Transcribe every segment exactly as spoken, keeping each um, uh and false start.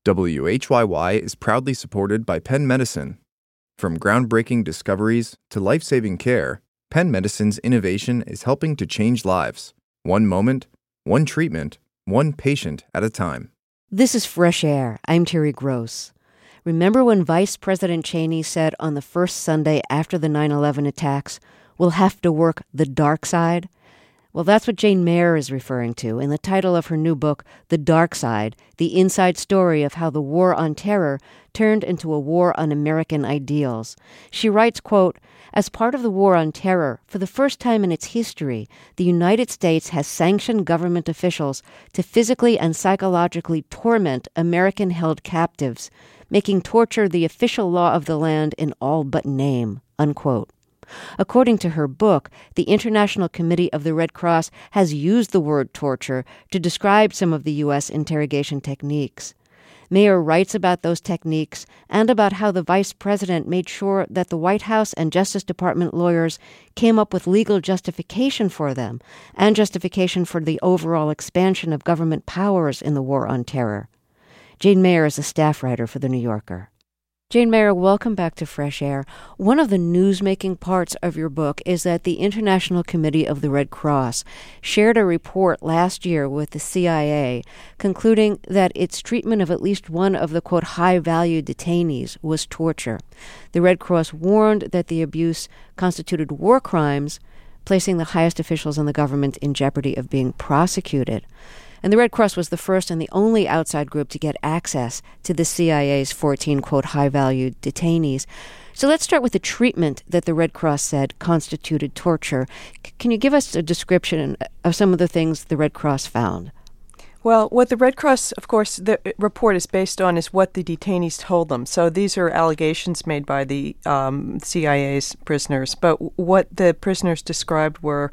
W H Y Y is proudly supported by Penn Medicine. From groundbreaking discoveries to life-saving care, Penn Medicine's innovation is helping to change lives, one moment, one treatment, one patient at a time. This is Fresh Air. I'm Terry Gross. Remember when Vice President Cheney said on the first Sunday after the nine eleven attacks, "We'll have to work the dark side"? Well, that's what Jane Mayer is referring to in the title of her new book, The Dark Side, the inside story of how the war on terror turned into a war on American ideals. She writes, quote, "As part of the war on terror, for the first time in its history, the United States has sanctioned government officials to physically and psychologically torment American-held captives, making torture the official law of the land in all but name," unquote. According to her book, the International Committee of the Red Cross has used the word torture to describe some of the U S interrogation techniques. Mayer writes about those techniques and about how the vice president made sure that the White House and Justice Department lawyers came up with legal justification for them and justification for the overall expansion of government powers in the war on terror. Jane Mayer is a staff writer for The New Yorker. Jane Mayer, welcome back to Fresh Air. One of the news-making parts of your book is that the International Committee of the Red Cross shared a report last year with the C I A concluding that its treatment of at least one of the, quote, high-value detainees was torture. The Red Cross warned that the abuse constituted war crimes, placing the highest officials in the government in jeopardy of being prosecuted. And the Red Cross was the first and the only outside group to get access to the C I A's fourteen, quote, high-value detainees. So let's start with the treatment that the Red Cross said constituted torture. C- can you give us a description of some of the things the Red Cross found? Well, what the Red Cross, of course, the report is based on is what the detainees told them. So these are allegations made by the um, C I A's prisoners. But what the prisoners described were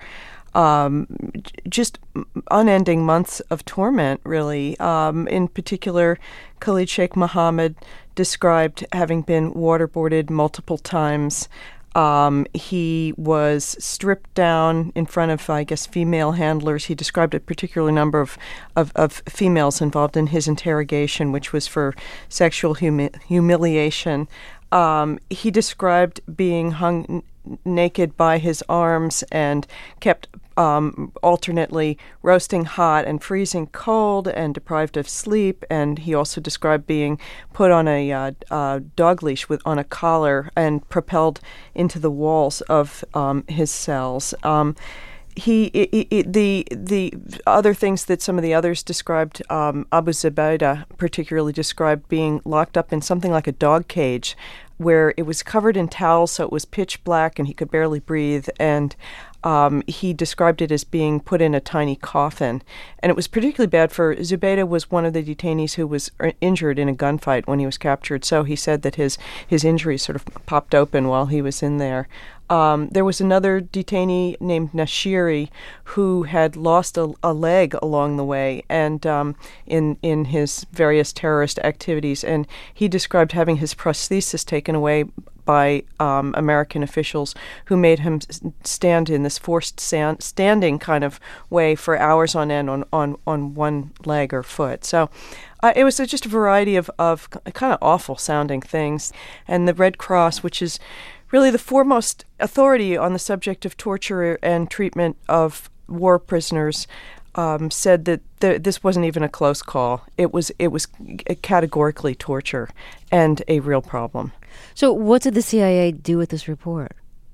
Um, just unending months of torment, really. Um, in particular, Khalid Sheikh Mohammed described having been waterboarded multiple times. Um, he was stripped down in front of, I guess, female handlers. He described a particular number of, of, of females involved in his interrogation, which was for sexual humi- humiliation. Um, he described being hung n- naked by his arms and kept um, alternately roasting hot and freezing cold and deprived of sleep. And he also described being put on a uh, uh, dog leash with on a collar and propelled into the walls of um, his cells. Um, He it, it, the the other things that some of the others described, um, Abu Zubaydah particularly described being locked up in something like a dog cage, where it was covered in towels, so it was pitch black and he could barely breathe. And um, he described it as being put in a tiny coffin, and it was particularly bad for Zubaydah. Was one of the detainees who was injured in a gunfight when he was captured. So he said that his his injuries sort of popped open while he was in there. Um, there was another detainee named Nashiri who had lost a, a leg along the way and um, in in his various terrorist activities, and he described having his prosthesis taken away by um, American officials who made him stand in this forced stand, standing kind of way for hours on end on, on, on one leg or foot. So uh, it was just a variety of, of kind of awful sounding things. And the Red Cross, which is really the foremost authority on the subject of torture and treatment of war prisoners, um, said that th- this wasn't even a close call. It was it was categorically torture and a real problem. So what did the C I A do with this report?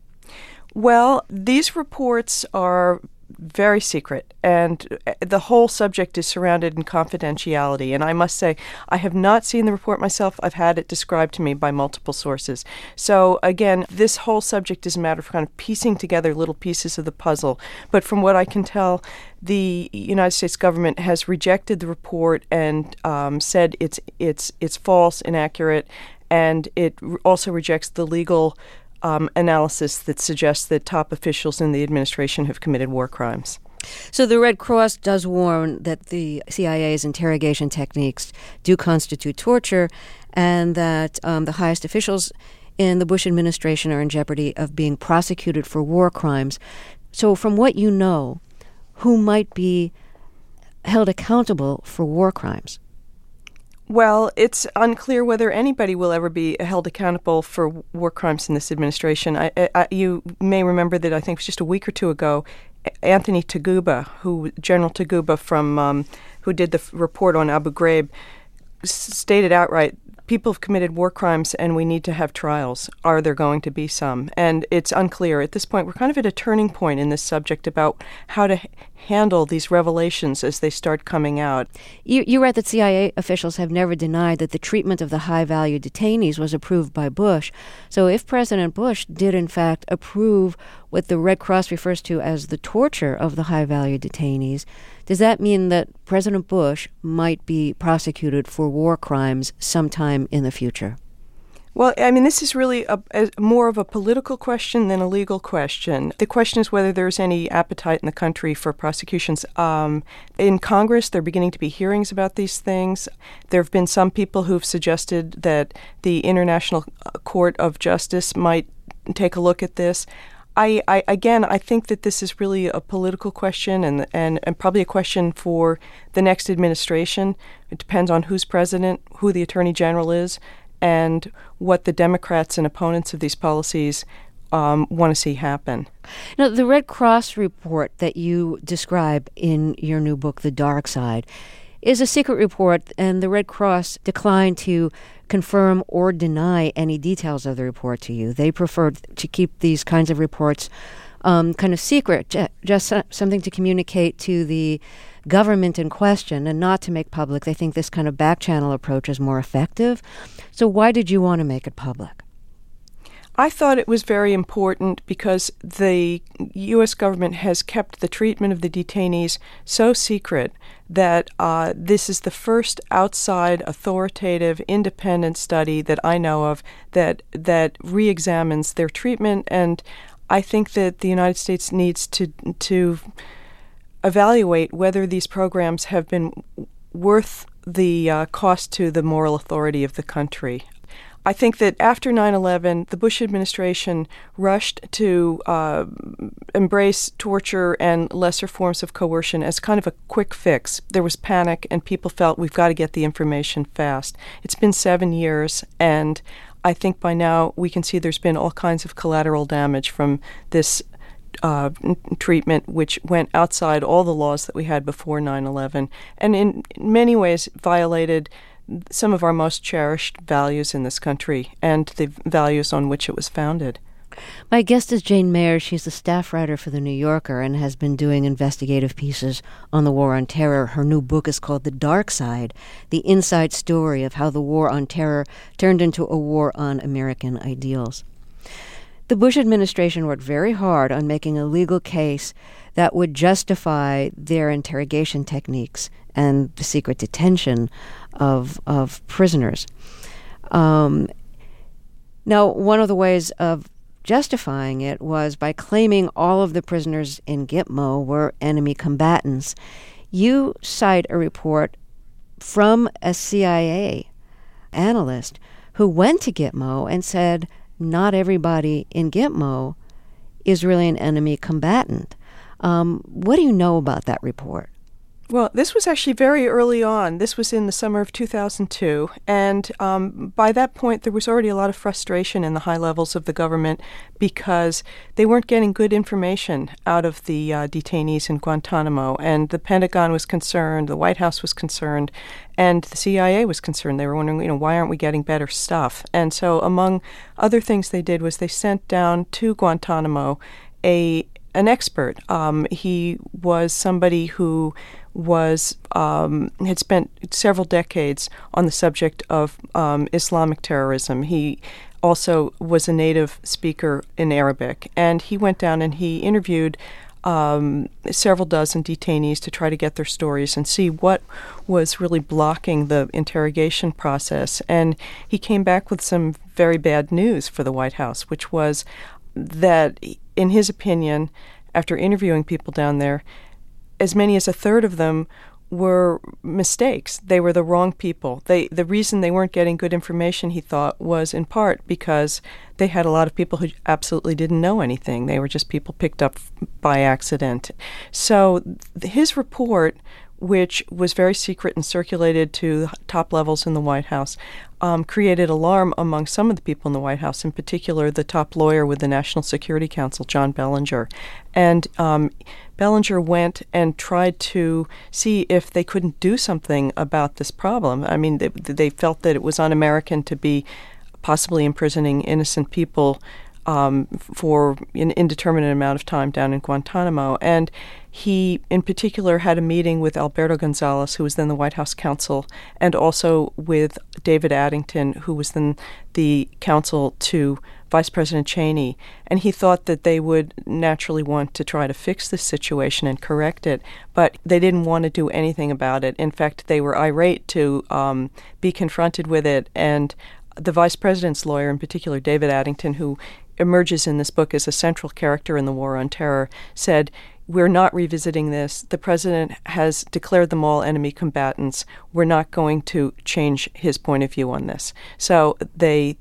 Well, these reports are very secret, and the whole subject is surrounded in confidentiality. And I must say, I have not seen the report myself. I've had it described to me by multiple sources. So again, this whole subject is a matter of kind of piecing together little pieces of the puzzle. But from what I can tell, the United States government has rejected the report and um, said it's it's it's false, inaccurate, and it also rejects the legal Um, analysis that suggests that top officials in the administration have committed war crimes. So the Red Cross does warn that the C I A's interrogation techniques do constitute torture and that um, the highest officials in the Bush administration are in jeopardy of being prosecuted for war crimes. So from what you know, who might be held accountable for war crimes? Well, it's unclear whether anybody will ever be held accountable for war crimes in this administration. I, I, you may remember that I think it was just a week or two ago, Anthony Taguba, who General Taguba from um, who did the f- report on Abu Ghraib, s- stated outright, people have committed war crimes and we need to have trials. Are there going to be some? And it's unclear. At this point, we're kind of at a turning point in this subject about how to h- handle these revelations as they start coming out. You, you read that C I A officials have never denied that the treatment of the high-value detainees was approved by Bush. So if President Bush did, in fact, approve what the Red Cross refers to as the torture of the high-value detainees, does that mean that President Bush might be prosecuted for war crimes sometime in the future? Well, I mean, this is really a, a, more of a political question than a legal question. The question is whether there's any appetite in the country for prosecutions. Um, in Congress, there are beginning to be hearings about these things. There have been some people who've suggested that the International Court of Justice might take a look at this. I, I, again, I think that this is really a political question and, and and probably a question for the next administration. It depends on who's president, who the Attorney General is, and what the Democrats and opponents of these policies um, want to see happen. Now, the Red Cross report that you describe in your new book, The Dark Side, is a secret report, and the Red Cross declined to confirm or deny any details of the report to you. They preferred to keep these kinds of reports um, kind of secret, just something to communicate to the government in question and not to make public. They think this kind of back-channel approach is more effective. So why did you want to make it public? I thought it was very important because the U S government has kept the treatment of the detainees so secret that uh, this is the first outside, authoritative, independent study that I know of that that re-examines their treatment. And I think that the United States needs to to evaluate whether these programs have been worth the uh, cost to the moral authority of the country. I think that after nine eleven, the Bush administration rushed to uh, embrace torture and lesser forms of coercion as kind of a quick fix. There was panic, and people felt we've got to get the information fast. It's been seven years, and I think by now we can see there's been all kinds of collateral damage from this uh, treatment, which went outside all the laws that we had before nine eleven, and in many ways violated some of our most cherished values in this country and the values on which it was founded. My guest is Jane Mayer. She's a staff writer for The New Yorker and has been doing investigative pieces on the War on Terror. Her new book is called The Dark Side, the inside story of how the War on Terror turned into a war on American ideals. The Bush administration worked very hard on making a legal case that would justify their interrogation techniques and the secret detention of of prisoners. Um, now, one of the ways of justifying it was by claiming all of the prisoners in Gitmo were enemy combatants. You cite a report from a C I A analyst who went to Gitmo and said not everybody in Gitmo is really an enemy combatant. Um, what do you know about that report? Well, this was actually very early on. This was in the summer of two thousand two, and um, by that point there was already a lot of frustration in the high levels of the government because they weren't getting good information out of the uh, detainees in Guantanamo, and the Pentagon was concerned, the White House was concerned, and the C I A was concerned. They were wondering, you know, why aren't we getting better stuff? And so among other things they did was they sent down to Guantanamo a an expert. Um, he was somebody who was um, had spent several decades on the subject of um, Islamic terrorism. He also was a native speaker in Arabic, and he went down and he interviewed um, several dozen detainees to try to get their stories and see what was really blocking the interrogation process. And he came back with some very bad news for the White House, which was that, in his opinion, after interviewing people down there, as many as a third of them were mistakes. They were the wrong people. They the reason they weren't getting good information, he thought, was in part because they had a lot of people who absolutely didn't know anything. They were just people picked up by accident. So th- his report which was very secret and circulated to the top levels in the White House, um, created alarm among some of the people in the White House, in particular the top lawyer with the National Security Council, John Bellinger. And um, Bellinger went and tried to see if they couldn't do something about this problem. I mean, they, they felt that it was un-American to be possibly imprisoning innocent people um, for an indeterminate amount of time down in Guantanamo. And he, in particular, had a meeting with Alberto Gonzales, who was then the White House counsel, and also with David Addington, who was then the counsel to Vice President Cheney. And he thought that they would naturally want to try to fix this situation and correct it, but they didn't want to do anything about it. In fact, they were irate to um, be confronted with it. And the vice president's lawyer, in particular, David Addington, who emerges in this book as a central character in the War on Terror, said, "We're not revisiting this. The president has declared them all enemy combatants. We're not going to change his point of view on this." So they,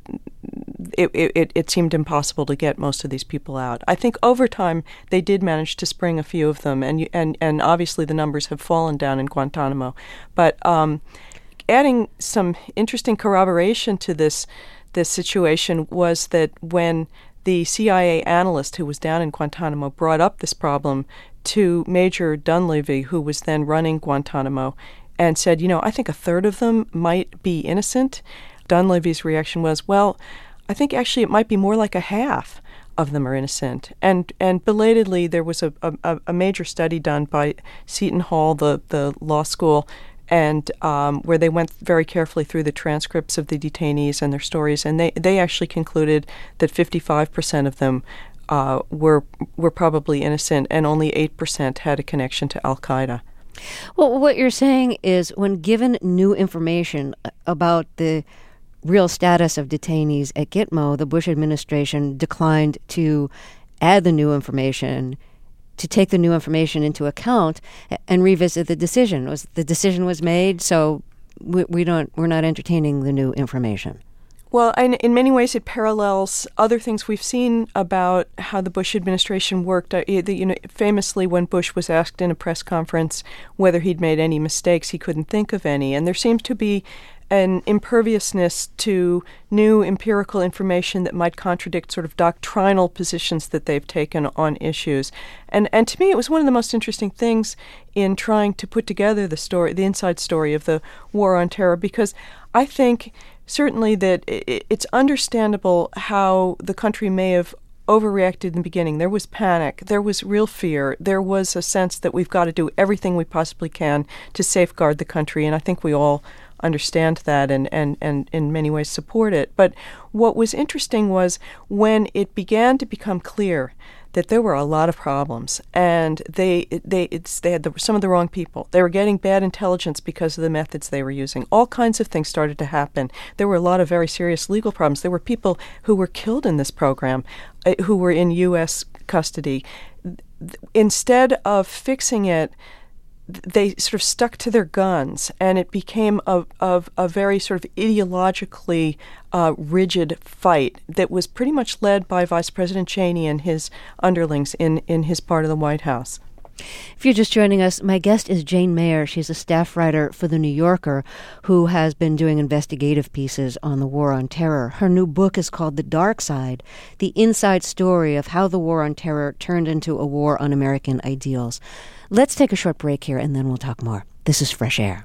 it, it, it seemed impossible to get most of these people out. I think over time they did manage to spring a few of them, and and and obviously the numbers have fallen down in Guantanamo. But um, adding some interesting corroboration to this this situation was that when the C I A analyst who was down in Guantanamo brought up this problem to Major Dunleavy, who was then running Guantanamo, and said, you know, I think a third of them might be innocent. Dunleavy's reaction was, well, I think actually it might be more like a half of them are innocent. And and belatedly, there was a, a, a major study done by Seton Hall, the, the law school, and um, where they went very carefully through the transcripts of the detainees and their stories, and they, they actually concluded that fifty-five percent of them uh, were were probably innocent, and only eight percent had a connection to Al-Qaeda. Well, what you're saying is when given new information about the real status of detainees at Gitmo, the Bush administration declined to add the new information, to take the new information into account and revisit the decision. Was the decision was made, so we, we don't we're not entertaining the new information. Well, in, in many ways, it parallels other things we've seen about how the Bush administration worked. Uh, you know, famously, when Bush was asked in a press conference whether he'd made any mistakes, he couldn't think of any. And there seemed to be an imperviousness to new empirical information that might contradict sort of doctrinal positions that they've taken on issues. And and to me, it was one of the most interesting things in trying to put together the story, the inside story of the War on Terror, because I think certainly that it's understandable how the country may have overreacted in the beginning. There was panic. There was real fear. There was a sense that we've got to do everything we possibly can to safeguard the country, and I think we all understand that and, and, and in many ways support it. But what was interesting was when it began to become clear that there were a lot of problems, and they they it's, they had the, some of the wrong people. They were getting bad intelligence because of the methods they were using. All kinds of things started to happen. There were a lot of very serious legal problems. There were people who were killed in this program uh, who were in U S custody. Instead of fixing it, they sort of stuck to their guns, and it became a, a, a very sort of ideologically uh, rigid fight that was pretty much led by Vice President Cheney and his underlings in, in his part of the White House. If you're just joining us, my guest is Jane Mayer. She's a staff writer for The New Yorker who has been doing investigative pieces on the War on Terror. Her new book is called The Dark Side, the inside story of how the War on Terror turned into a war on American ideals. Let's take a short break here, and then we'll talk more. This is Fresh Air.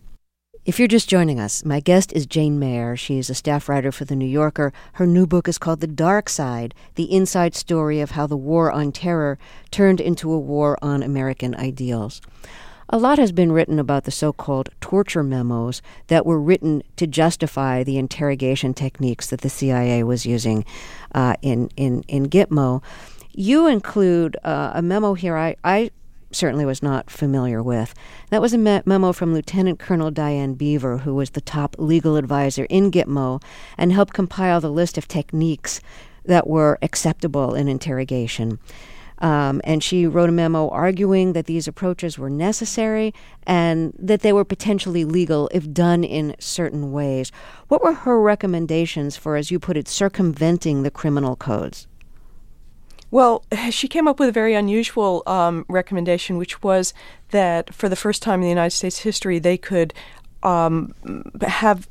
If you're just joining us, my guest is Jane Mayer. She's a staff writer for The New Yorker. Her new book is called The Dark Side, the inside story of how the War on Terror turned into a war on American ideals. A lot has been written about the so-called torture memos that were written to justify the interrogation techniques that the C I A was using uh, in, in, in Gitmo. You include uh, a memo here I, I certainly was not familiar with. That was a me- memo from Lieutenant Colonel Diane Beaver, who was the top legal advisor in Gitmo and helped compile the list of techniques that were acceptable in interrogation. Um, and she wrote a memo arguing that these approaches were necessary and that they were potentially legal if done in certain ways. What were her recommendations for, as you put it, circumventing the criminal codes? Well, she came up with a very unusual um, recommendation, which was that for the first time in the United States history, they could um, have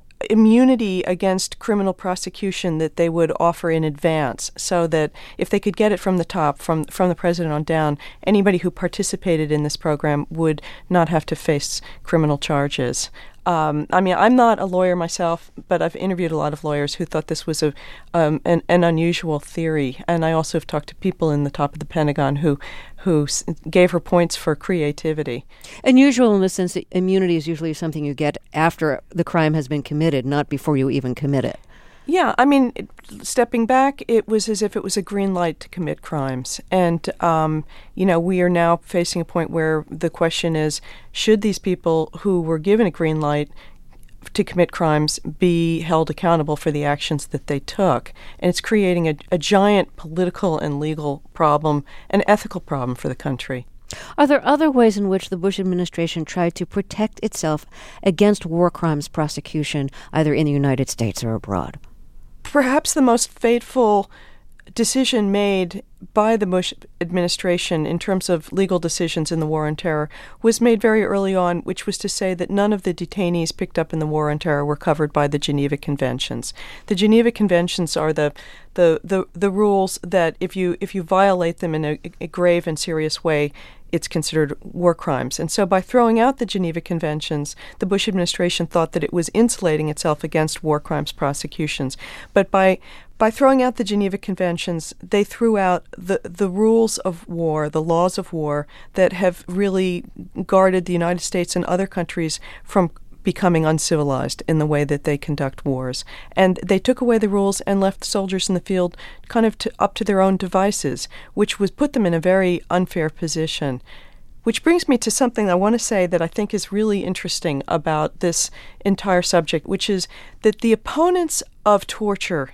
immunity against criminal prosecution that they would offer in advance, so that if they could get it from the top, from from the president on down, anybody who participated in this program would not have to face criminal charges. Um, I mean, I'm not a lawyer myself, but I've interviewed a lot of lawyers who thought this was a um, an, an unusual theory, and I also have talked to people in the top of the Pentagon who who s- gave her points for creativity. Unusual in the sense that immunity is usually something you get after the crime has been committed, not before you even commit it. Yeah, I mean, it, stepping back, it was as if it was a green light to commit crimes. And, um, you know, we are now facing a point where the question is, should these people who were given a green light to commit crimes be held accountable for the actions that they took? And it's creating a, a giant political and legal problem, an ethical problem for the country. Are there other ways in which the Bush administration tried to protect itself against war crimes prosecution, either in the United States or abroad? Perhaps the most fateful decision made by the Bush administration in terms of legal decisions in the War on Terror was made very early on, which was to say that none of the detainees picked up in the War on Terror were covered by the Geneva Conventions. The Geneva Conventions are the the, the, the rules that if you if you violate them in a, a grave and serious way, it's considered war crimes. And so by throwing out the Geneva Conventions, the Bush administration thought that it was insulating itself against war crimes prosecutions. But by by throwing out the Geneva Conventions, they threw out the, the rules of war, the laws of war that have really guarded the United States and other countries from becoming uncivilized in the way that they conduct wars. And they took away the rules and left the soldiers in the field kind of to, up to their own devices, which was put them in a very unfair position. Which brings me to something I want to say that I think is really interesting about this entire subject, which is that the opponents of torture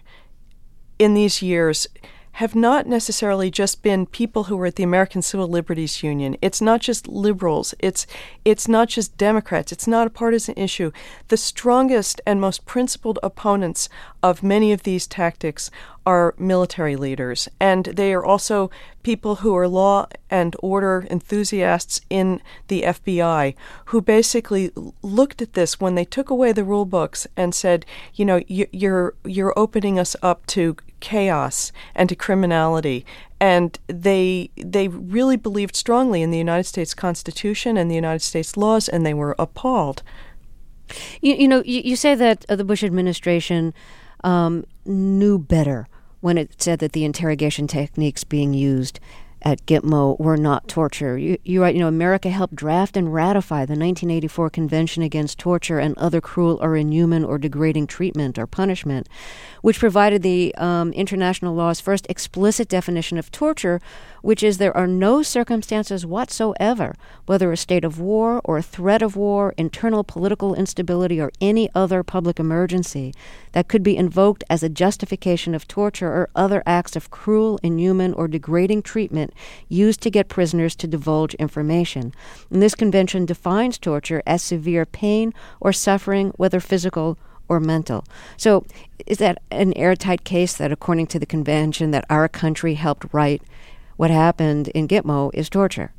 in these years have not necessarily just been people who were at the American Civil Liberties Union. It's not just liberals. It's it's not just Democrats. It's not a partisan issue. The strongest and most principled opponents of many of these tactics are military leaders, and they are also people who are law and order enthusiasts in the F B I, who basically looked at this when they took away the rule books and said, you know, you're you're opening us up to chaos and to criminality. And they they really believed strongly in the United States Constitution and the United States laws, and they were appalled. You, you know, you, you say that uh, the Bush administration um, knew better when it said that the interrogation techniques being used at Gitmo were not torture. You, you write, you know, America helped draft and ratify the nineteen eighty-four Convention Against Torture and Other Cruel or Inhuman or Degrading Treatment or Punishment, which provided the um, international law's first explicit definition of torture, which is there are no circumstances whatsoever, whether a state of war or a threat of war, internal political instability, or any other public emergency that could be invoked as a justification of torture or other acts of cruel, inhuman, or degrading treatment used to get prisoners to divulge information. And this convention defines torture as severe pain or suffering, whether physical or mental. So is that an airtight case that, according to the convention that our country helped write, what happened in Gitmo is torture?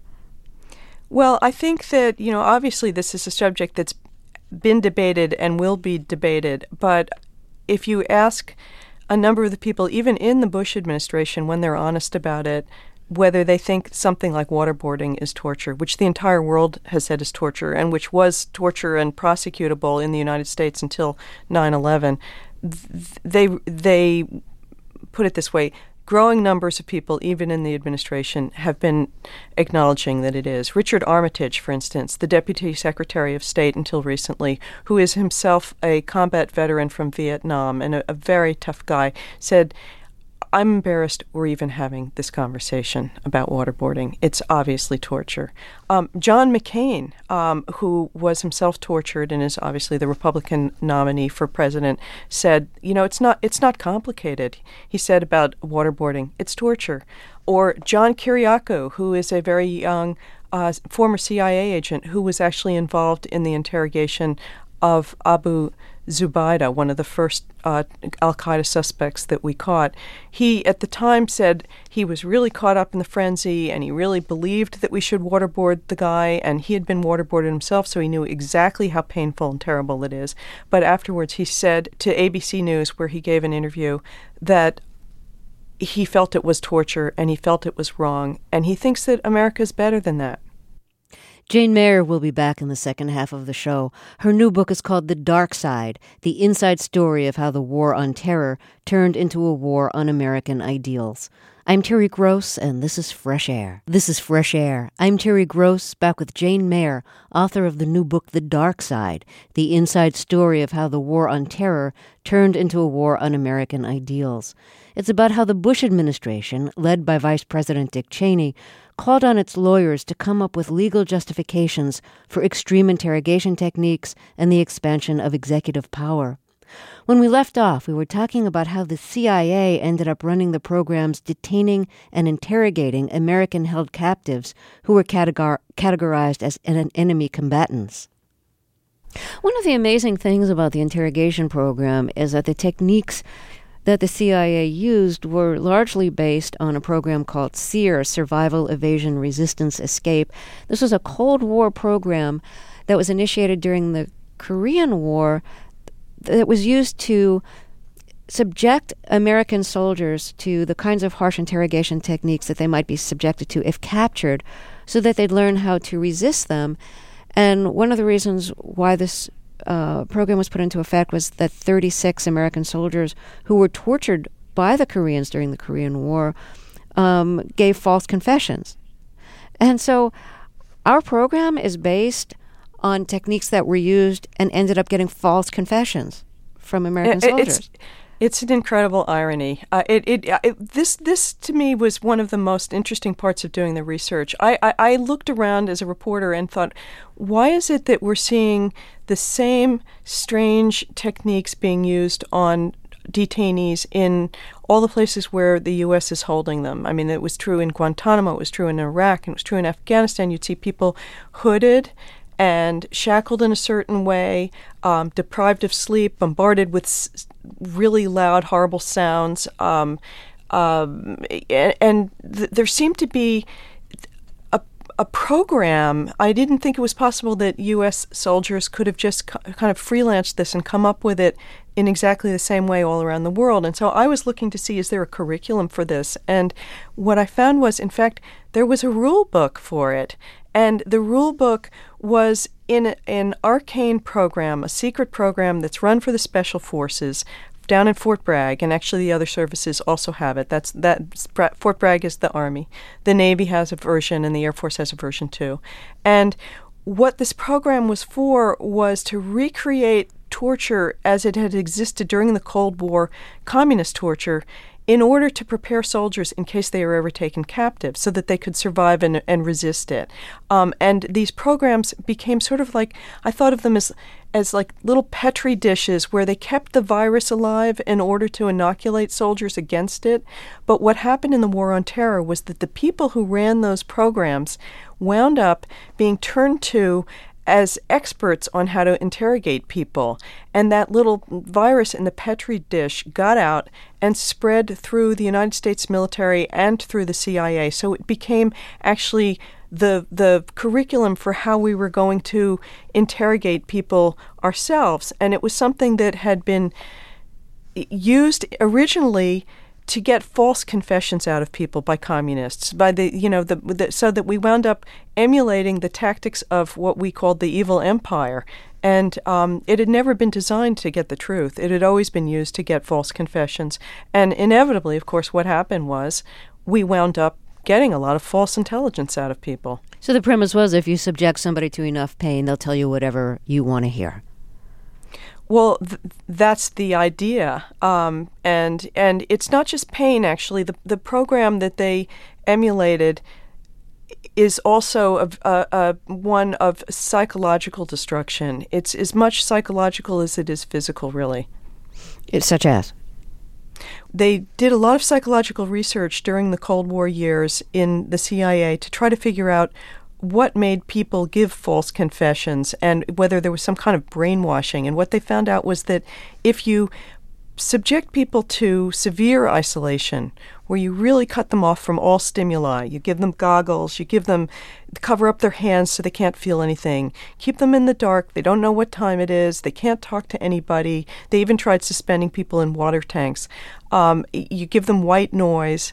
Well, I think that, you know, obviously this is a subject that's been debated and will be debated, but if you ask a number of the people, even in the Bush administration, when they're honest about it, whether they think something like waterboarding is torture, which the entire world has said is torture, and which was torture and prosecutable in the United States until nine eleven, they they put it this way: growing numbers of people, even in the administration, have been acknowledging that it is. Richard Armitage, for instance, the Deputy Secretary of State until recently, who is himself a combat veteran from Vietnam and a, a very tough guy, said, I'm embarrassed we're even having this conversation about waterboarding. It's obviously torture. Um, John McCain, um, who was himself tortured and is obviously the Republican nominee for president, said, you know, it's not it's not complicated. He said about waterboarding, it's torture. Or John Kiriakou, who is a very young uh, former C I A agent who was actually involved in the interrogation of Abu Zubaydah, one of the first uh, al-Qaeda suspects that we caught. He, at the time, said he was really caught up in the frenzy and he really believed that we should waterboard the guy, and he had been waterboarded himself, so he knew exactly how painful and terrible it is. But afterwards he said to A B C News, where he gave an interview, that he felt it was torture and he felt it was wrong, and he thinks that America's better than that. Jane Mayer will be back in the second half of the show. Her new book is called The Dark Side, the inside story of how the war on terror turned into a war on American ideals. I'm Terry Gross, and this is Fresh Air. This is Fresh Air. I'm Terry Gross, back with Jane Mayer, author of the new book The Dark Side, the inside story of how the war on terror turned into a war on American ideals. It's about how the Bush administration, led by Vice President Dick Cheney, called on its lawyers to come up with legal justifications for extreme interrogation techniques and the expansion of executive power. When we left off, we were talking about how the C I A ended up running the programs detaining and interrogating American-held captives who were categor- categorized as en- enemy combatants. One of the amazing things about the interrogation program is that the techniques that the C I A used were largely based on a program called SEER, Survival, Evasion, Resistance, Escape. This was a Cold War program that was initiated during the Korean War that was used to subject American soldiers to the kinds of harsh interrogation techniques that they might be subjected to if captured, so that they'd learn how to resist them. And one of the reasons why this Uh, program was put into effect was that thirty-six American soldiers who were tortured by the Koreans during the Korean War um, gave false confessions. And so our program is based on techniques that were used and ended up getting false confessions from American it, soldiers. It's, it's an incredible irony. Uh, it, it, it, this, this, to me, was one of the most interesting parts of doing the research. I, I, I looked around as a reporter and thought, why is it that we're seeing the same strange techniques being used on detainees in all the places where the U S is holding them? I mean, it was true in Guantanamo, it was true in Iraq, and it was true in Afghanistan. You'd see people hooded and shackled in a certain way, um, deprived of sleep, bombarded with s- really loud, horrible sounds. Um, um, and and th- there seemed to be a, a program. I didn't think it was possible that U S soldiers could have just co- kind of freelanced this and come up with it in exactly the same way all around the world. And so I was looking to see, is there a curriculum for this? And what I found was, in fact, there was a rule book for it. And the rule book was in a, an arcane program, a secret program that's run for the Special Forces down in Fort Bragg, and actually the other services also have it. That's that Fort Bragg is the Army. The Navy has a version, and the Air Force has a version too. And what this program was for was to recreate torture as it had existed during the Cold War, communist torture, in order to prepare soldiers in case they were ever taken captive, so that they could survive and, and resist it. Um, and these programs became sort of like, I thought of them as as like little Petri dishes where they kept the virus alive in order to inoculate soldiers against it. But what happened in the War on Terror was that the people who ran those programs wound up being turned to as experts on how to interrogate people. And that little virus in the Petri dish got out and spread through the United States military and through the C I A. So it became actually the the curriculum for how we were going to interrogate people ourselves. And it was something that had been used originally to get false confessions out of people by communists, by the you know the, the so that we wound up emulating the tactics of what we called the evil empire. And um, it had never been designed to get the truth. It had always been used to get false confessions. And inevitably, of course, what happened was we wound up getting a lot of false intelligence out of people. So the premise was, if you subject somebody to enough pain, they'll tell you whatever you want to hear. Well, th- that's the idea, um, and and it's not just pain. Actually, the the program that they emulated is also a, a, a one of psychological destruction. It's as much psychological as it is physical, really. It's such as? They did a lot of psychological research during the Cold War years in the C I A to try to figure out what made people give false confessions and whether there was some kind of brainwashing. And what they found out was that if you subject people to severe isolation, where you really cut them off from all stimuli, you give them goggles, you give them, cover up their hands so they can't feel anything, keep them in the dark, they don't know what time it is, they can't talk to anybody, they even tried suspending people in water tanks, um, you give them white noise.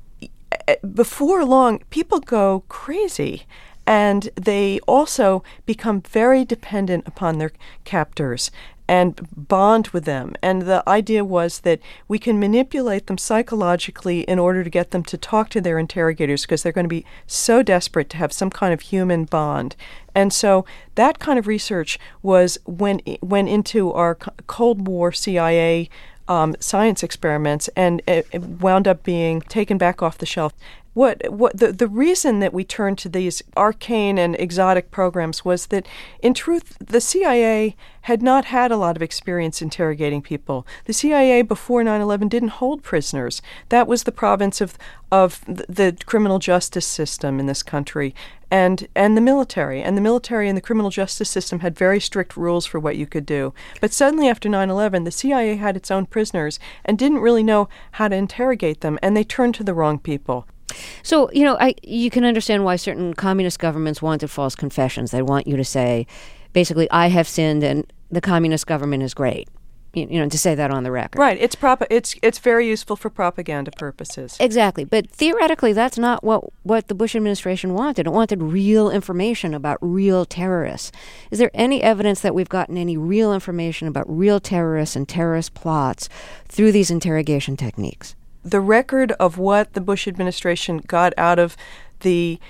Before long, people go crazy. And they also become very dependent upon their captors and bond with them. And the idea was that we can manipulate them psychologically in order to get them to talk to their interrogators because they're going to be so desperate to have some kind of human bond. And so that kind of research was went, went into our Cold War C I A um, science experiments, and it, it wound up being taken back off the shelf. What what the, the reason that we turned to these arcane and exotic programs was that, in truth, the C I A had not had a lot of experience interrogating people. The C I A before nine eleven didn't hold prisoners. That was the province of of the criminal justice system in this country and and the military. And the military and the criminal justice system had very strict rules for what you could do. But suddenly after nine eleven, the C I A had its own prisoners and didn't really know how to interrogate them, and they turned to the wrong people. So, you know, I you can understand why certain communist governments wanted false confessions. They want you to say, basically, I have sinned and the communist government is great. You, you know, to say that on the record. Right. It's prop- It's it's very useful for propaganda purposes. Exactly. But theoretically, that's not what, what the Bush administration wanted. It wanted real information about real terrorists. Is there any evidence that we've gotten any real information about real terrorists and terrorist plots through these interrogation techniques? The record of what the Bush administration got out of the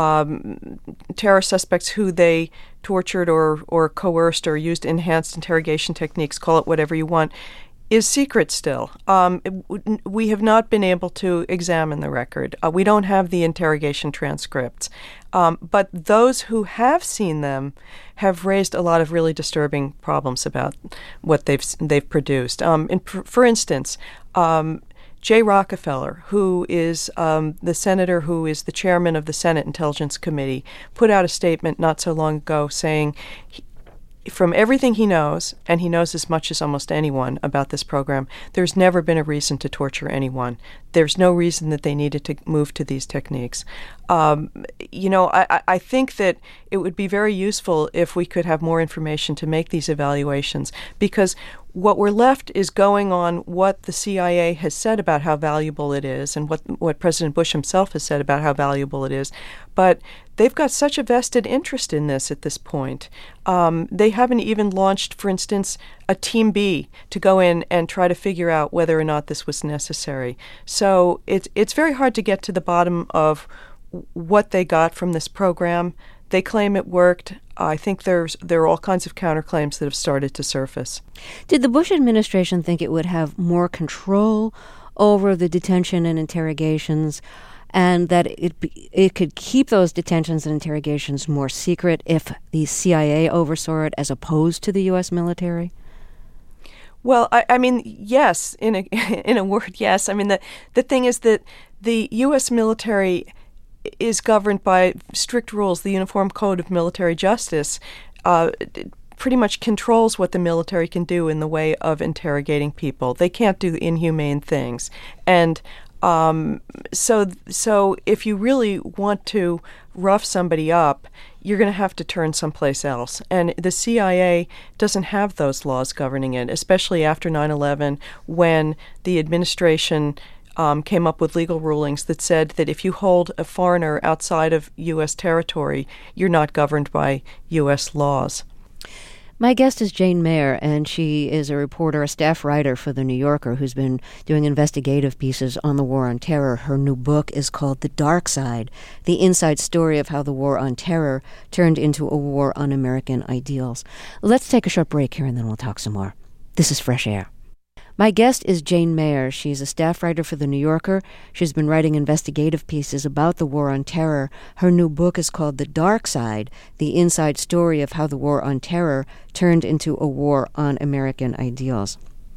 um, terror suspects who they tortured or, or coerced or used enhanced interrogation techniques, call it whatever you want, is secret still. Um, it, we have not been able to examine the record. Uh, we don't have the interrogation transcripts. Um, but those who have seen them have raised a lot of really disturbing problems about what they've they've produced. Um, in, for instance, um, Jay Rockefeller, who is um, the senator who is the chairman of the Senate Intelligence Committee, put out a statement not so long ago saying, he, from everything he knows, and he knows as much as almost anyone about this program, there's never been a reason to torture anyone. There's no reason that they needed to move to these techniques. Um, you know, I, I think that it would be very useful if we could have more information to make these evaluations, because what we're left is going on what the C I A has said about how valuable it is and what what President Bush himself has said about how valuable it is. But they've got such a vested interest in this at this point. Um, they haven't even launched, for instance, a Team B to go in and try to figure out whether or not this was necessary. So it's it's very hard to get to the bottom of what they got from this program. They claim it worked. I think there's there are all kinds of counterclaims that have started to surface. Did the Bush administration think it would have more control over the detention and interrogations, and that it be, it could keep those detentions and interrogations more secret if the C I A oversaw it as opposed to the U S military? Well, I, I mean, yes, in a in a word, yes. I mean, the the thing is that the U S military is governed by strict rules. The Uniform Code of Military Justice uh, pretty much controls what the military can do in the way of interrogating people. They can't do inhumane things. And um, so, so if you really want to rough somebody up, you're going to have to turn someplace else. And the C I A doesn't have those laws governing it, especially after nine eleven, when the administration Um, came up with legal rulings that said that if you hold a foreigner outside of U S territory, you're not governed by U S laws. My guest is Jane Mayer, and she is a reporter, a staff writer for The New Yorker, who's been doing investigative pieces on the War on Terror. Her new book is called The Dark Side, the inside story of how the War on Terror turned into a war on American ideals. Let's take a short break here, and then we'll talk some more. This is Fresh Air. My guest is Jane Mayer. She's a staff writer for The New Yorker. She's been writing investigative pieces about the War on Terror. Her new book is called The Dark Side, the inside story of how the War on Terror turned into a war on American ideals.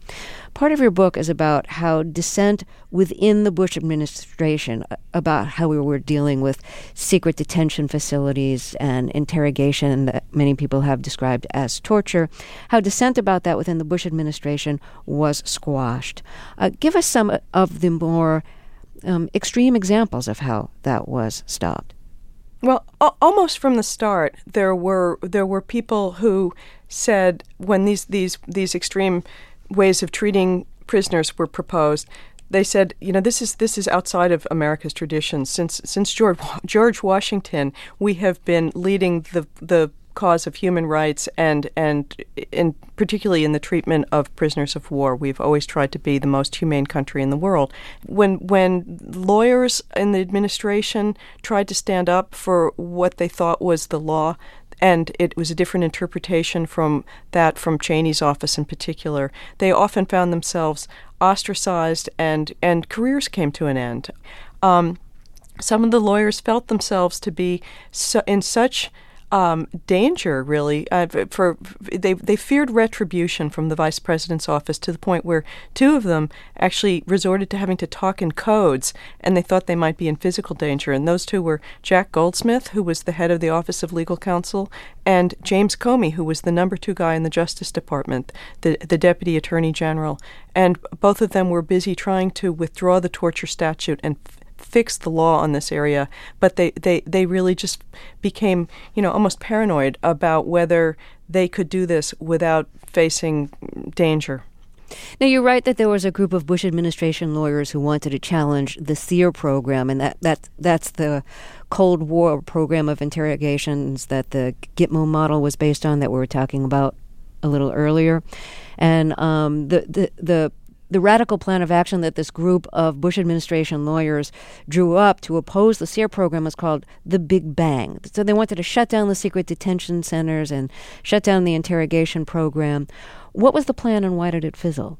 Part of your book is about how dissent within the Bush administration, about how we were dealing with secret detention facilities and interrogation that many people have described as torture, how dissent about that within the Bush administration was squashed. Uh, give us some of the more um, extreme examples of how that was stopped. Well, a- almost from the start, there were there were people who said when these these these extreme ways of treating prisoners were proposed, they said, you know, this is this is outside of America's traditions. Since since George George Washington, we have been leading the the cause of human rights and and and particularly in the treatment of prisoners of war. We've always tried to be the most humane country in the world. When when lawyers in the administration tried to stand up for what they thought was the law, and it was a different interpretation from that from Cheney's office in particular, they often found themselves ostracized and, and careers came to an end. Um, some of the lawyers felt themselves to be so, in such Um, danger, really. Uh, for they they feared retribution from the vice president's office to the point where two of them actually resorted to having to talk in codes, and they thought they might be in physical danger. And those two were Jack Goldsmith, who was the head of the Office of Legal Counsel, and James Comey, who was the number two guy in the Justice Department, the the Deputy Attorney General. And both of them were busy trying to withdraw the torture statute and fix the law on this area, but they, they, they really just became, you know, almost paranoid about whether they could do this without facing danger. Now, you write that there was a group of Bush administration lawyers who wanted to challenge the SEER program, and that, that that's the Cold War program of interrogations that the Gitmo model was based on that we were talking about a little earlier. And um, the, the, the The radical plan of action that this group of Bush administration lawyers drew up to oppose the SEER program was called the Big Bang. So they wanted to shut down the secret detention centers and shut down the interrogation program. What was the plan and why did it fizzle?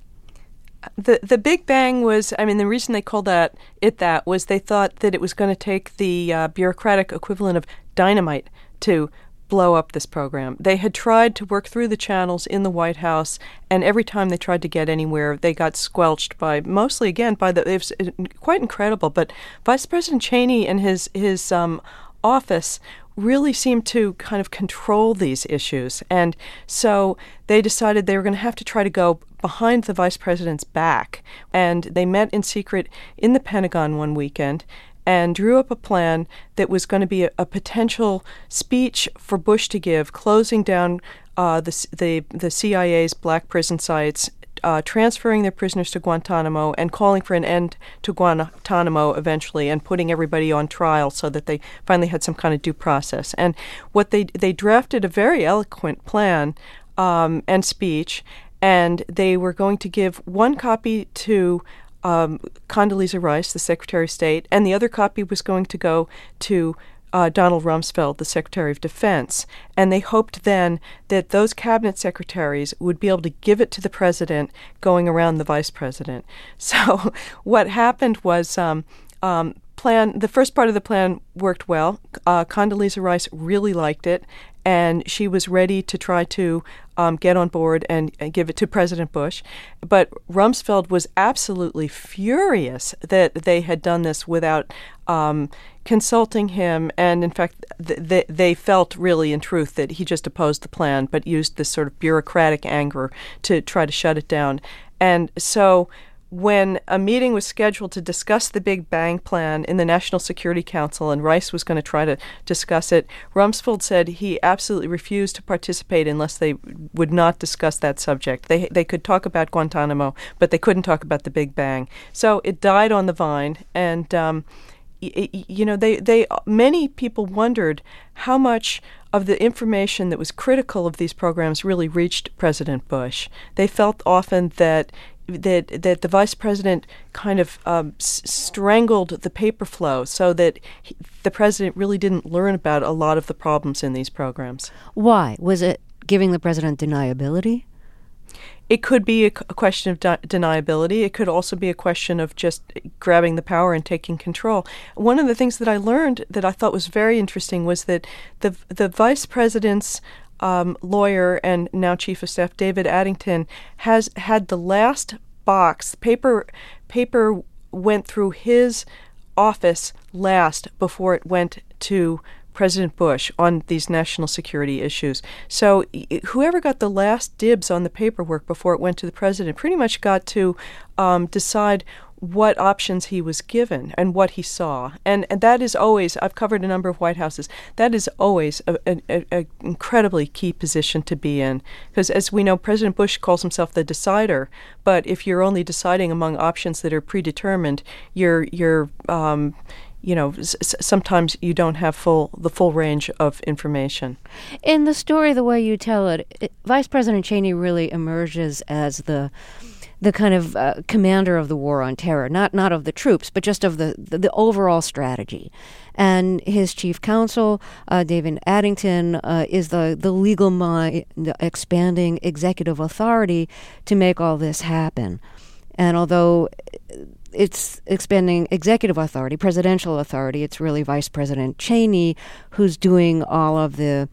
The the Big Bang was, I mean, the reason they called that it that was they thought that it was going to take the uh, bureaucratic equivalent of dynamite to blow up this program. They had tried to work through the channels in the White House, and every time they tried to get anywhere, they got squelched by, mostly, again, by the, it was quite incredible, but Vice President Cheney and his, his um, office really seemed to kind of control these issues. And so they decided they were going to have to try to go behind the vice president's back. And they met in secret in the Pentagon one weekend and drew up a plan that was going to be a, a potential speech for Bush to give, closing down uh, the, the the C I A's black prison sites, uh, transferring their prisoners to Guantanamo, and calling for an end to Guantanamo eventually, and putting everybody on trial so that they finally had some kind of due process. And what they they drafted a very eloquent plan um, and speech, and they were going to give one copy to Um, Condoleezza Rice, the Secretary of State, and the other copy was going to go to uh, Donald Rumsfeld, the Secretary of Defense. And they hoped then that those cabinet secretaries would be able to give it to the president going around the vice president. So what happened was um, um, plan. The first part of the plan worked well. Uh, Condoleezza Rice really liked it, and she was ready to try to um, get on board and, and give it to President Bush. But Rumsfeld was absolutely furious that they had done this without um, consulting him. And in fact, th- th- they felt really, in truth, that he just opposed the plan, but used this sort of bureaucratic anger to try to shut it down. And so when a meeting was scheduled to discuss the Big Bang plan in the National Security Council, and Rice was going to try to discuss it, Rumsfeld said he absolutely refused to participate unless they would not discuss that subject. They they could talk about Guantanamo, but they couldn't talk about the Big Bang. So it died on the vine, and um, y- y- you know, they they many people wondered how much of the information that was critical of these programs really reached President Bush. They felt often that that that the vice president kind of um, s- strangled the paper flow so that he, the president really didn't learn about a lot of the problems in these programs. Why? Was it giving the president deniability? It could be a, a question of de- deniability. It could also be a question of just grabbing the power and taking control. One of the things that I learned that I thought was very interesting was that the the vice president's um, lawyer and now Chief of Staff David Addington has had the last box. Paper, paper went through his office last before it went to President Bush on these national security issues. So whoever got the last dibs on the paperwork before it went to the president pretty much got to um, decide what options he was given and what he saw. And, and that is always, I've covered a number of White Houses, that is always an incredibly key position to be in. Because as we know, President Bush calls himself the decider, but if you're only deciding among options that are predetermined, you're, you're um, you know, s- sometimes you don't have full the full range of information. In the story, the way you tell it, it Vice President Cheney really emerges as the the kind of uh, commander of the war on terror, not not of the troops, but just of the, the, the overall strategy. And his chief counsel, uh, David Addington, uh, is the, the legal mind, the expanding executive authority to make all this happen. And although it's expanding executive authority, presidential authority, it's really Vice President Cheney who's doing all of the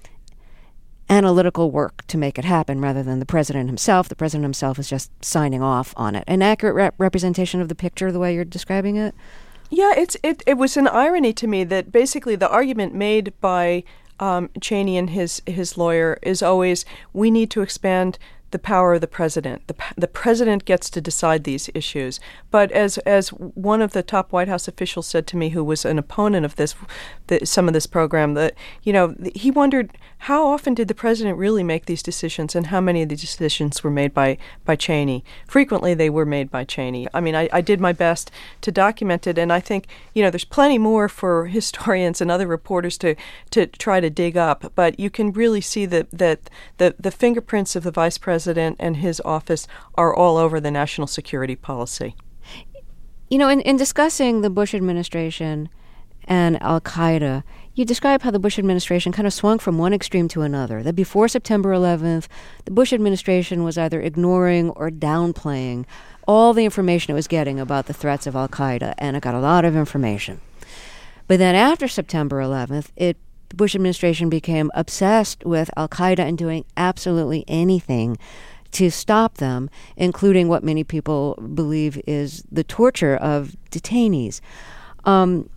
analytical work to make it happen rather than the president himself. The president himself is just signing off on it. An accurate rep- representation of the picture, the way you're describing it? Yeah, it's it, it was an irony to me that basically the argument made by um, Cheney and his, his lawyer is always, we need to expand the power of the president. The, the president gets to decide these issues. But as as one of the top White House officials said to me, who was an opponent of this, the, some of this program, that you know he wondered how often did the president really make these decisions, and how many of these decisions were made by by Cheney. Frequently, they were made by Cheney. I mean, I, I did my best to document it, and I think you know there's plenty more for historians and other reporters to to try to dig up. But you can really see that that the the fingerprints of the vice president President and his office are all over the national security policy. You know, in, in discussing the Bush administration and al-Qaeda, you describe how the Bush administration kind of swung from one extreme to another, that before September eleventh, the Bush administration was either ignoring or downplaying all the information it was getting about the threats of al-Qaeda, and it got a lot of information. But then after September eleventh, it the Bush administration became obsessed with al-Qaeda and doing absolutely anything to stop them, including what many people believe is the torture of detainees. Um,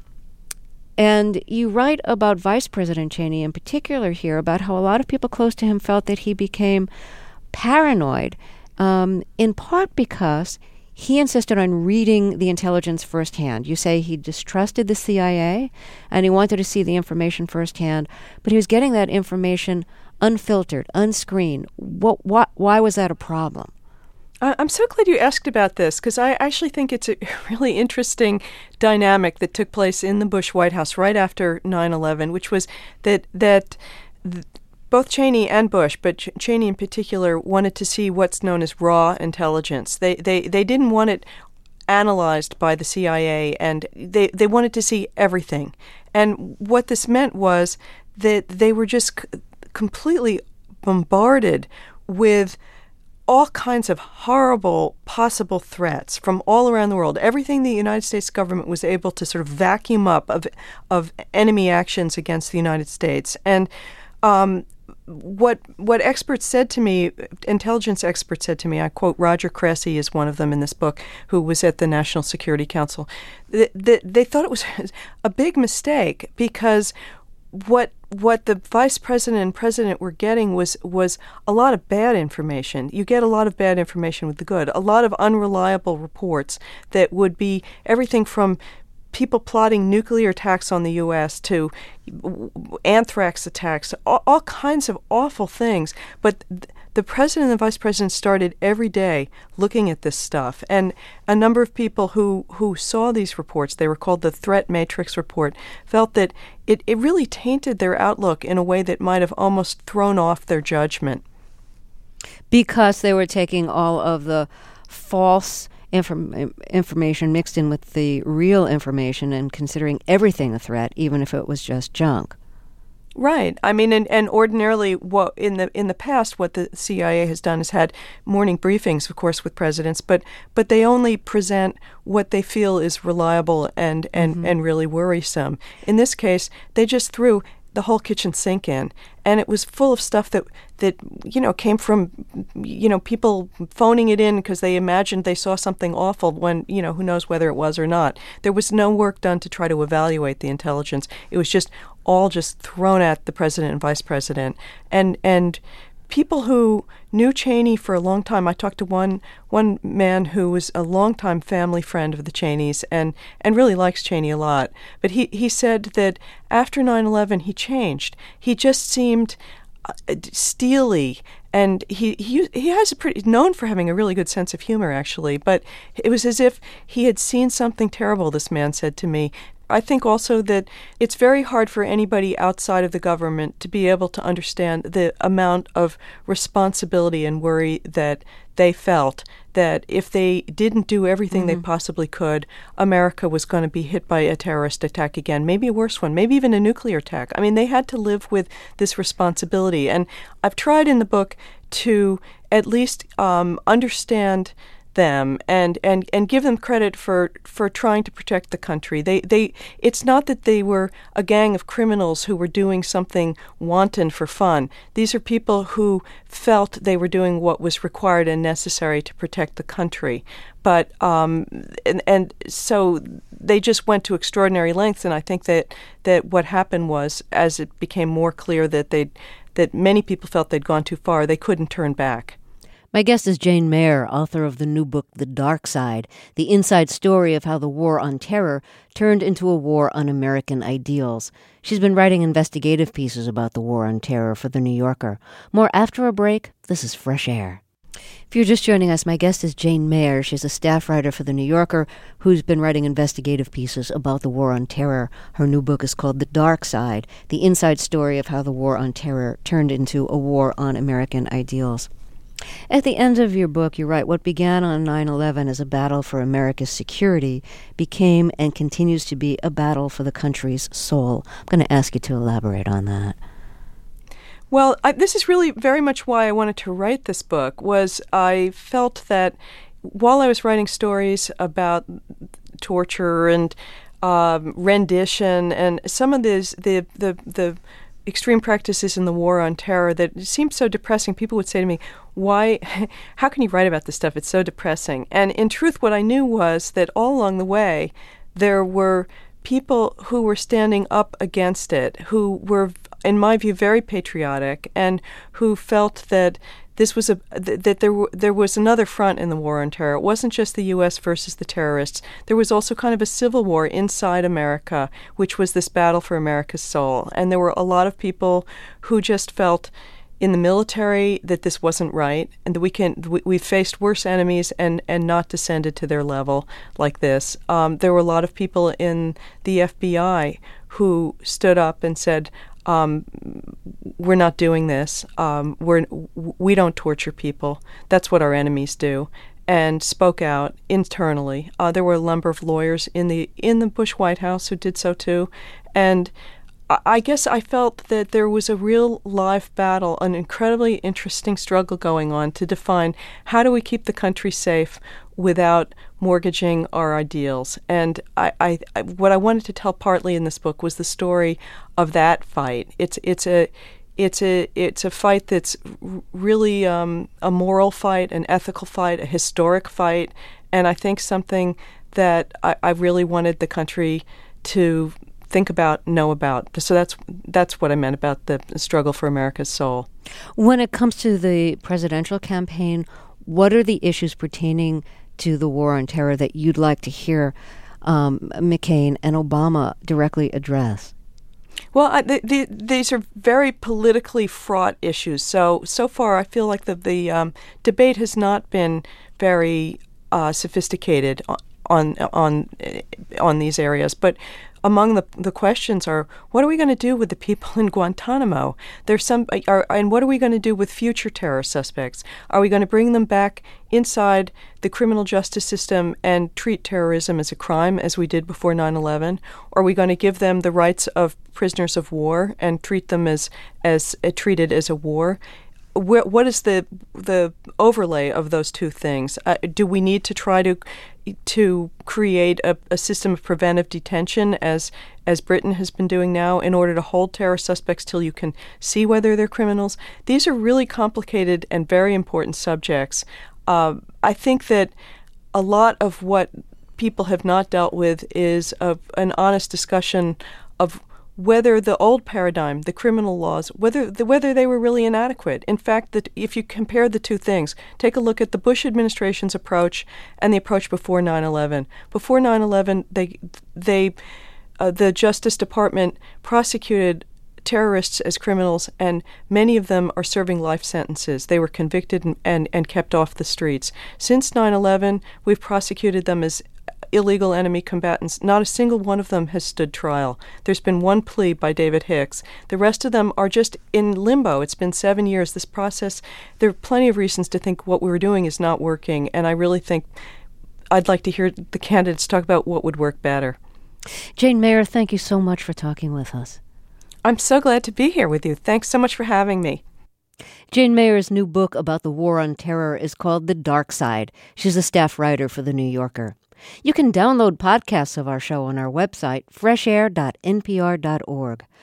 and you write about Vice President Cheney in particular here, about how a lot of people close to him felt that he became paranoid, um, in part because he insisted on reading the intelligence firsthand. You say he distrusted the C I A and he wanted to see the information firsthand, but he was getting that information unfiltered, unscreened. What, what, why was that a problem? I'm so glad you asked about this, because I actually think it's a really interesting dynamic that took place in the Bush White House right after nine eleven, which was that that th- both Cheney and Bush, but Ch- Cheney in particular, wanted to see what's known as raw intelligence. They they, they didn't want it analyzed by the C I A, and they, they wanted to see everything. And what this meant was that they were just c- completely bombarded with all kinds of horrible possible threats from all around the world. Everything the United States government was able to sort of vacuum up of of enemy actions against the United States. And um, what what experts said to me, intelligence experts said to me, I quote Roger Cressy is one of them in this book, who was at the National Security Council, that, that they thought it was a big mistake, because what what the vice president and president were getting was was a lot of bad information. You get a lot of bad information with the good, a lot of unreliable reports that would be everything from people plotting nuclear attacks on the U S to anthrax attacks, all, all kinds of awful things. But th- the president and the vice president started every day looking at this stuff. And a number of people who, who saw these reports, they were called the Threat Matrix Report, felt that it, it really tainted their outlook in a way that might have almost thrown off their judgment. Because they were taking all of the false Inform- information mixed in with the real information and considering everything a threat, even if it was just junk. Right. I mean, and, and ordinarily, what in the in the past, what the C I A has done is had morning briefings, of course, with presidents, but but they only present what they feel is reliable and and, mm-hmm. and really worrisome. In this case, they just threw the whole kitchen sink in, and it was full of stuff that that you know came from you know people phoning it in because they imagined they saw something awful when you know who knows whether it was or not. There was no work done to try to evaluate the intelligence. It was just all just thrown at the president and vice president, and and people who knew Cheney for a long time. I talked to one one man who was a longtime family friend of the Cheneys and, and really likes Cheney a lot. But he, he said that after nine eleven he changed. He just seemed uh, steely, and he, he he has a pretty known for having a really good sense of humor, actually. But it was as if he had seen something terrible, this man said to me. I think also that it's very hard for anybody outside of the government to be able to understand the amount of responsibility and worry that they felt that if they didn't do everything mm-hmm. they possibly could, America was going to be hit by a terrorist attack again, maybe a worse one, maybe even a nuclear attack. I mean, they had to live with this responsibility. And I've tried in the book to at least um, understand them and, and, and give them credit for, for trying to protect the country. They they it's not that they were a gang of criminals who were doing something wanton for fun. These are people who felt they were doing what was required and necessary to protect the country. But um, and and so they just went to extraordinary lengths. And I think that, that what happened was, as it became more clear that they that many people felt they'd gone too far, they couldn't turn back. My guest is Jane Mayer, author of the new book, The Dark Side, the inside story of how the War on Terror turned into a war on American ideals. She's been writing investigative pieces about the War on Terror for The New Yorker. More after a break. This is Fresh Air. If you're just joining us, my guest is Jane Mayer. She's a staff writer for The New Yorker who's been writing investigative pieces about the War on Terror. Her new book is called The Dark Side, the inside story of how the War on Terror turned into a war on American ideals. At the end of your book, you write, what began on nine eleven as a battle for America's security became and continues to be a battle for the country's soul. I'm going to ask you to elaborate on that. Well, I, this is really very much why I wanted to write this book, was I felt that while I was writing stories about torture and um, rendition and some of these, the the the extreme practices in the War on Terror that seemed so depressing, people would say to me, why, how can you write about this stuff? It's so depressing. And in truth, what I knew was that all along the way, there were people who were standing up against it, who were, in my view, very patriotic, and who felt that this was a that there w- there was another front in the War on Terror. It wasn't just the U S versus the terrorists. There was also kind of a civil war inside America, which was this battle for America's soul. And there were a lot of people who just felt in the military that this wasn't right, and that we can we, we faced worse enemies and and not descended to their level like this. Um, there were a lot of people in the F B I who stood up and said, Um, we're not doing this. Um, we're we don't torture people. That's what our enemies do, and spoke out internally. Uh, there were a number of lawyers in the in the Bush White House who did so too, and I guess I felt that there was a real live battle, an incredibly interesting struggle going on to define how do we keep the country safe without mortgaging our ideals. And I, I, I, what I wanted to tell partly in this book was the story of that fight. It's it's a it's a it's a fight that's really um, a moral fight, an ethical fight, a historic fight, and I think something that I, I really wanted the country to think about, know about. So that's that's what I meant about the struggle for America's soul. When it comes to the presidential campaign, what are the issues pertaining to the War on Terror that you'd like to hear um, McCain and Obama directly address? Well, I, the, the, these are very politically fraught issues. So so far, I feel like the the um, debate has not been very uh, sophisticated on on on these areas, but among the the questions are, what are we going to do with the people in Guantanamo? There's some, are, and what are we going to do with future terror suspects? Are we going to bring them back inside the criminal justice system and treat terrorism as a crime, as we did before nine eleven? Or are we going to give them the rights of prisoners of war and treat them as as uh, treated as a war? wh- what is the the overlay of those two things? Uh, do we need to try to to create a, a system of preventive detention, as as Britain has been doing now, in order to hold terror suspects till you can see whether they're criminals? These are really complicated and very important subjects. Uh, I think that a lot of what people have not dealt with is a, an honest discussion of whether the old paradigm, the criminal laws, whether the, whether they were really inadequate. In fact, that if you compare the two things, take a look at the Bush administration's approach and the approach before nine eleven. Before nine eleven, they they uh, the Justice Department prosecuted terrorists as criminals, and many of them are serving life sentences. They were convicted and, and, and kept off the streets. Since nine eleven, we've prosecuted them as illegal enemy combatants. Not a single one of them has stood trial. There's been one plea by David Hicks. The rest of them are just in limbo. It's been seven years. This process, there are plenty of reasons to think what we were doing is not working, and I really think I'd like to hear the candidates talk about what would work better. Jane Mayer, thank you so much for talking with us. I'm so glad to be here with you. Thanks so much for having me. Jane Mayer's new book about the war on terror is called The Dark Side. She's a staff writer for The New Yorker. You can download podcasts of our show on our website, fresh air dot n p r dot org.